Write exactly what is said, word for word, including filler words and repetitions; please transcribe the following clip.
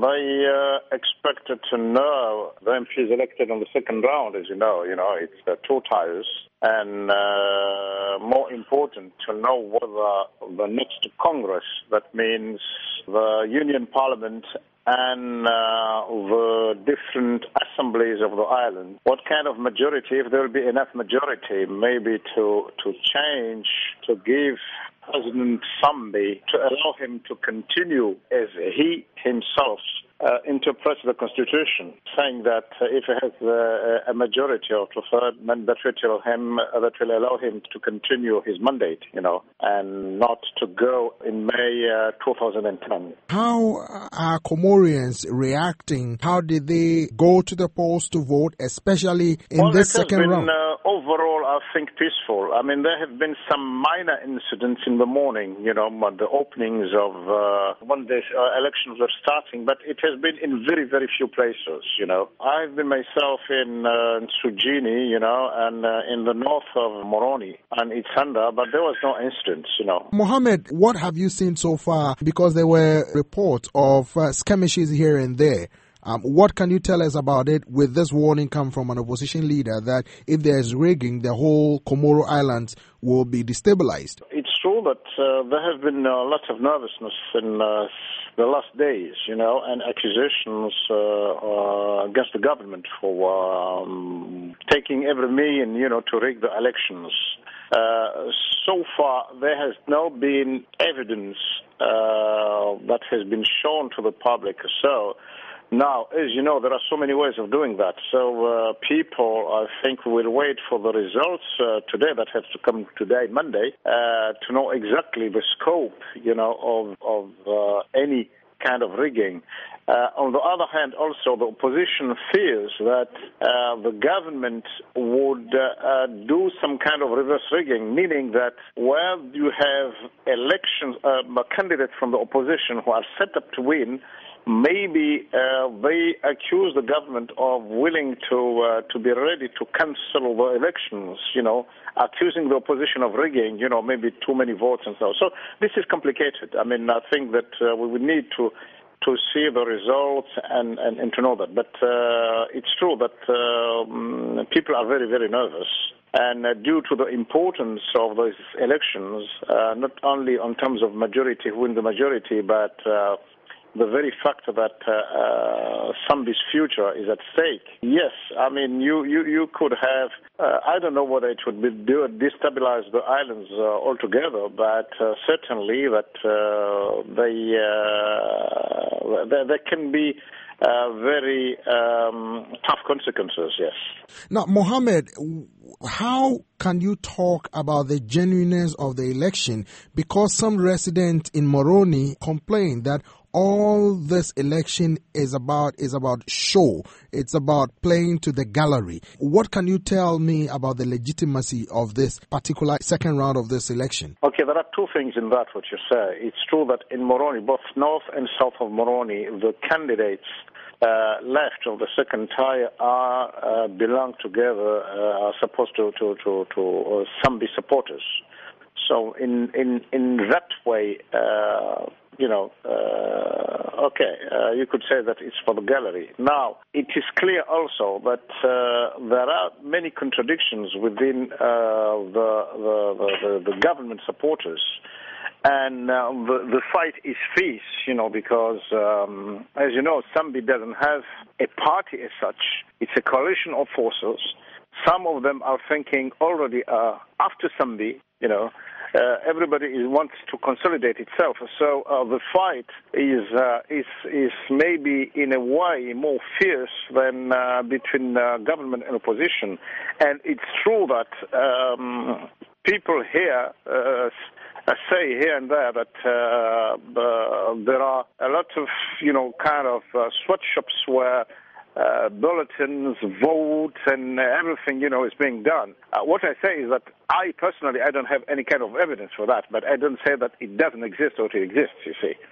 they uh, expected to know the M Ps elected on the second round, as you know. You know, it's uh, two tiers. And uh, more important, to know whether the next Congress, that means the Union Parliament and uh, the different assemblies of the island, what kind of majority, if there will be enough majority, maybe to, to change, to give President Sambi, to allow him to continue as he himself uh, interprets the Constitution, saying that uh, if he has uh, a majority or two-thirds, then that will, him, uh, that will allow him to continue his mandate, you know, and not to go in May uh, two thousand ten. How are Comorians reacting? How did they go to the polls to vote, especially in well, this it has second been, round? Uh, overall, I think peaceful. I mean, there have been some minor incidents in the morning, you know, the openings of uh, when the uh, elections were starting, but it has been in very, very few places, you know. I've been myself in uh, Sujini, you know, and uh, in the north of Moroni and Itzanda, but there was no incidents, you know. Mohammed, what have you seen so far? Because there were reports of uh, skirmishes here and there. Um, what can you tell us about it with this warning come from an opposition leader that if there's rigging, the whole Comoro Islands will be destabilized? It's true that uh, there have been a lot of nervousness in uh, the last days, you know, and accusations uh, uh, against the government for um, taking every mean, you know, to rig the elections. Uh, so far, there has not been evidence uh, that has been shown to the public. So, now, as you know, there are so many ways of doing that. So uh, people, I think, will wait for the results uh, today that have to come today, Monday, uh, to know exactly the scope, you know, of, of uh, any kind of rigging. Uh, on the other hand, also, the opposition fears that uh, the government would uh, uh, do some kind of reverse rigging, meaning that where you have elections, uh, candidates from the opposition who are set up to win, maybe uh, they accuse the government of willing to uh, to be ready to cancel the elections, you know, accusing the opposition of rigging, you know, maybe too many votes and so on. So this is complicated. I mean, I think that uh, we would need to to see the results and, and, and to know that. But uh, it's true that uh, people are very, very nervous. And uh, due to the importance of those elections, uh, not only in terms of majority, who win the majority, but uh, the very fact that uh, uh, Sambi's future is at stake. Yes, I mean, you, you, you could have, uh, I don't know whether it would be do, destabilize the islands uh, altogether, but uh, certainly that uh, they, uh, there, there can be uh, very um, tough consequences, yes. Now, Mohammed, how can you talk about the genuineness of the election? Because some residents in Moroni complain that all this election is about is about show. It's about playing to the gallery. What can you tell me about the legitimacy of this particular second round of this election? Okay, there are two things in that what you say. It's true that in Moroni, both north and south of Moroni, the candidates uh, left of the second tier are uh, belong together, uh, are supposed to to to, to uh, Sambi supporters. So in in in that way. Uh, You know, uh, okay, uh, you could say that it's for the gallery. Now, it is clear also that uh, there are many contradictions within uh, the, the, the, the government supporters. And uh, the, the fight is fierce, you know, because, um, as you know, Sambi doesn't have a party as such. It's a coalition of forces. Some of them are thinking already uh, after Sambi, you know, Uh, everybody is, wants to consolidate itself. So uh, the fight is uh, is is maybe in a way more fierce than uh, between uh, government and opposition. And it's true that um, people here uh, say here and there that uh, uh, there are a lot of, you know, kind of uh, sweatshops where Uh, bulletins, votes, and everything, you know, is being done. Uh, what I say is that I personally, I don't have any kind of evidence for that, but I don't say that it doesn't exist or it exists, you see.